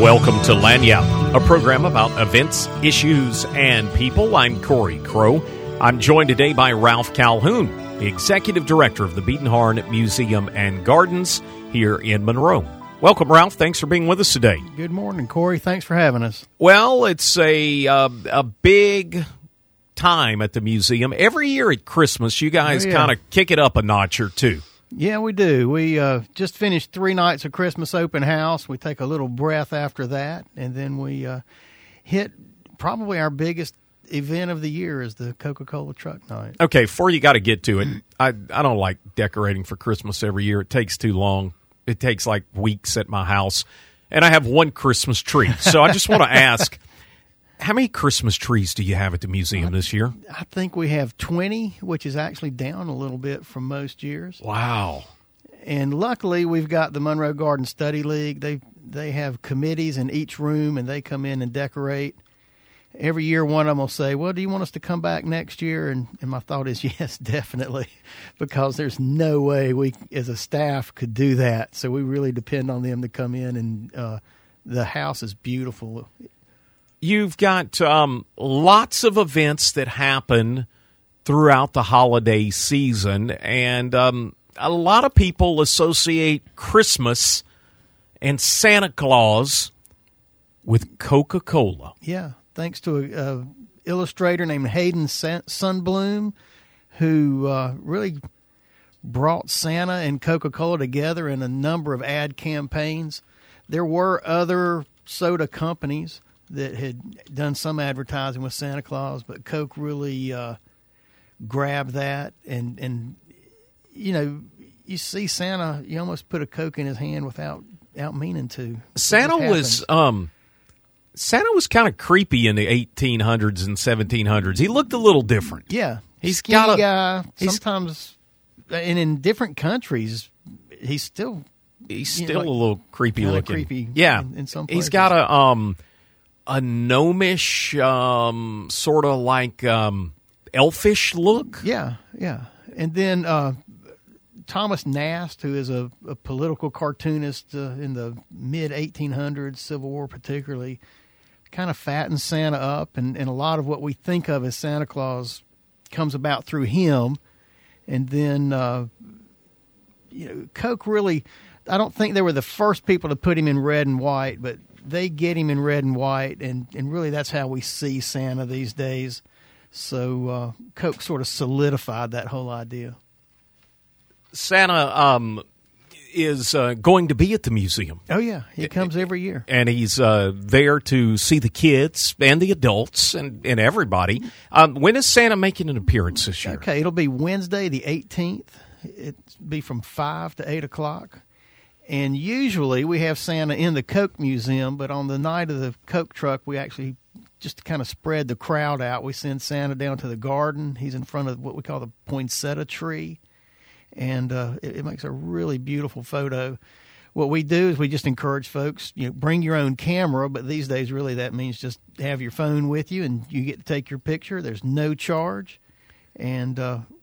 Welcome to Lagniappe, a program about events, issues, and people. I'm Corey Crow. I'm joined today by Ralph Calhoun, the Executive Director of the Beaton-Harn Museum and Gardens here in Monroe. Welcome, Ralph. Thanks for being with us today. Good morning, Corey. Thanks for having us. Well, it's a big time at the museum. Every year at Christmas, you guys kind of kick it up a notch or two. Yeah, we do. We just finished 3 nights of Christmas open house. We take a little breath after that, and then we hit probably our biggest event of the year is the Coca-Cola Truck Night. Okay, before you got to get to it, I don't like decorating for Christmas every year. It takes too long. It takes like weeks at my house, and I have one Christmas tree. So I just want to ask, how many Christmas trees do you have at the museum this year? I think we have 20, which is actually down a little bit from most years. Wow. And luckily, we've got the Monroe Garden Study League. They have committees in each room, and they come in and decorate. Every year, one of them will say, well, do you want us to come back next year? And my thought is, yes, definitely, because there's no way we, as a staff, could do that. So we really depend on them to come in, and the house is beautiful. You've got lots of events that happen throughout the holiday season, and a lot of people associate Christmas and Santa Claus with Coca-Cola. Yeah, thanks to an illustrator named Hayden Sundblom, who really brought Santa and Coca-Cola together in a number of ad campaigns. There were other soda companies that had done some advertising with Santa Claus, but Coke really grabbed that. And you know, you see Santa, you almost put a Coke in his hand without meaning to. Santa was kind of creepy in the 1800s and 1700s. He looked a little different. Yeah, he's skinny got a guy. Sometimes, and in different countries, he's still a little creepy looking. Creepy, yeah, in some places. He's got a gnomish, sort of like elfish look. Yeah. And then Thomas Nast, who is a political cartoonist in the mid-1800s, Civil War particularly, kind of fattens Santa up, and a lot of what we think of as Santa Claus comes about through him. And then, Coke really, I don't think they were the first people to put him in red and white, but they get him in red and white, and really that's how we see Santa these days. So Coke sort of solidified that whole idea. Santa is going to be at the museum. Oh, yeah. He comes every year. And he's there to see the kids and the adults and everybody. When is Santa making an appearance this year? Okay, it'll be Wednesday the 18th. It'll be from 5 to 8 o'clock. And usually we have Santa in the Coke Museum, but on the night of the Coke truck, we actually, just to kind of spread the crowd out, we send Santa down to the garden. He's in front of what we call the poinsettia tree, and it makes a really beautiful photo. What we do is we just encourage folks, bring your own camera, but these days really that means just have your phone with you, and you get to take your picture. There's no charge, and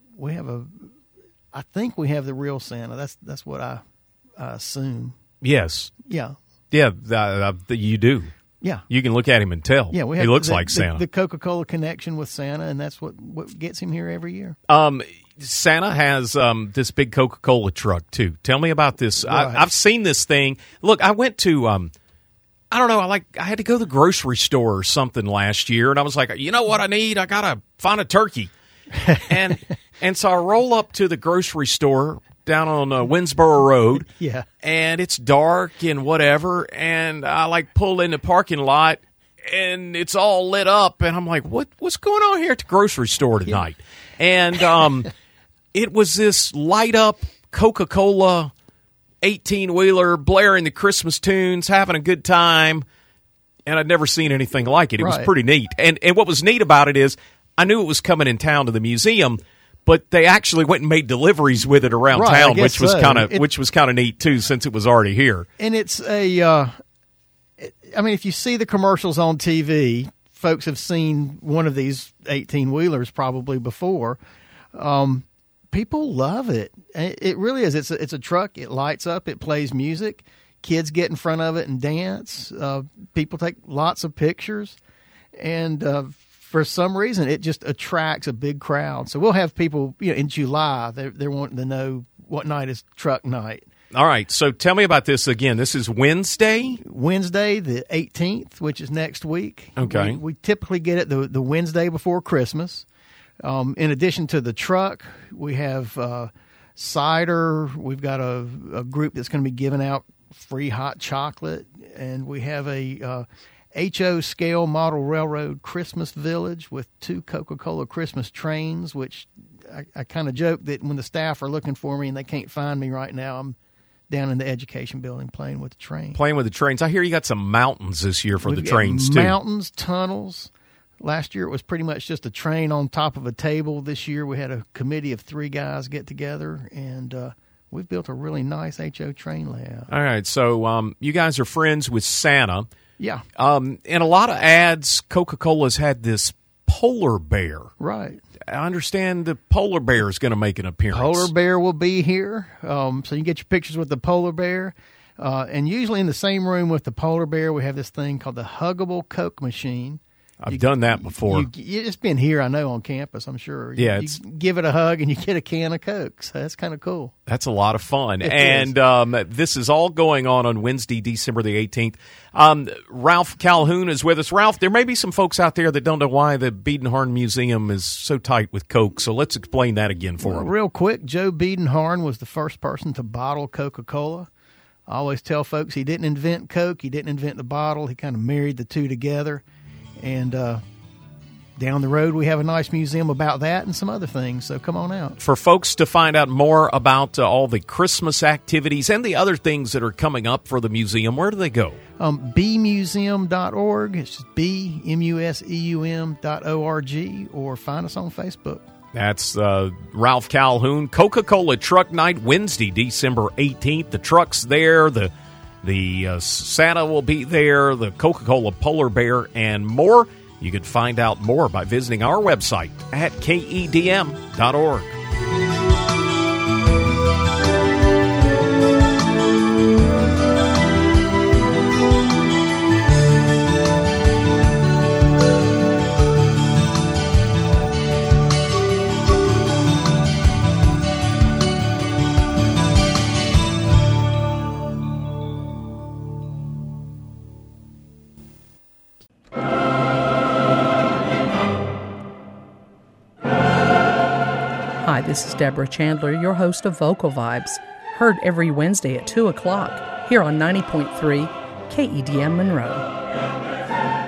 I think we have the real Santa. That's what I assume. Yes. Yeah. Yeah, you do. Yeah. You can look at him and tell. Yeah, he looks like Santa. The Coca-Cola connection with Santa, and that's what gets him here every year. Santa has this big Coca-Cola truck, too. Tell me about this. Right. I've seen this thing. Look, I went to, I don't know, I had to go to the grocery store or something last year, and I was like, you know what I need? I got to find a turkey. and so I roll up to the grocery store down on Winsboro Road. Yeah. And it's dark and whatever, and I pull in the parking lot, and it's all lit up, and I'm like, what's going on here at the grocery store tonight? Yeah. And it was this light up Coca-Cola 18-wheeler blaring the Christmas tunes, having a good time, and I'd never seen anything like it. It was pretty neat. And what was neat about it is I knew it was coming in town to the museum, but they actually went and made deliveries with it around town, which was kind of neat too, since it was already here. And it's if you see the commercials on TV, folks have seen one of these 18-wheelers probably before. People love it. It really is. It's a truck. It lights up. It plays music. kids get in front of it and dance. People take lots of pictures, and for some reason, it just attracts a big crowd. So we'll have people, in July, they're wanting to know what night is truck night. All right, so tell me about this again. This is Wednesday? Wednesday, the 18th, which is next week. Okay. We typically get it the Wednesday before Christmas. In addition to the truck, we have cider. We've got a group that's going to be giving out free hot chocolate. And we have a HO scale model railroad Christmas village with 2 Coca-Cola Christmas trains, which I kind of joke that when the staff are looking for me and they can't find me right now, I'm down in the education building playing with the train. Playing with the trains. I hear you got some mountains this year for We've the got trains, too. Mountains, tunnels. Last year it was pretty much just a train on top of a table. This year we had a committee of 3 guys get together, and we've built a really nice HO train layout. All right, so you guys are friends with Santa. Yeah. In a lot of ads, Coca-Cola's had this polar bear. Right. I understand the polar bear is going to make an appearance. Polar bear will be here, so you can get your pictures with the polar bear. And usually in the same room with the polar bear, we have this thing called the Huggable Coke machine. I've done that before. It's been here, I know, on campus, I'm sure. Yeah, you give it a hug and you get a can of Coke. So that's kind of cool. That's a lot of fun. It and this is all going on Wednesday, December the 18th. Ralph Calhoun is with us. Ralph, there may be some folks out there that don't know why the Biedenharn Museum is so tight with Coke, so let's explain that again for them. Real quick, Joe Biedenharn was the first person to bottle Coca-Cola. I always tell folks he didn't invent Coke, he didn't invent the bottle, he kind of married the two together. And down the road, we have a nice museum about that and some other things, so come on out. For folks to find out more about all the Christmas activities and the other things that are coming up for the museum, where do they go? bmuseum.org. It's just bmuseum.org, or find us on Facebook. That's Ralph Calhoun. Coca-Cola Truck Night, Wednesday, December 18th. The truck's there, the Santa will be there, the Coca-Cola Polar Bear, and more. You can find out more by visiting our website at kedm.org. Hi, this is Deborah Chandler, your host of Vocal Vibes, heard every Wednesday at 2 o'clock here on 90.3 KEDM Monroe.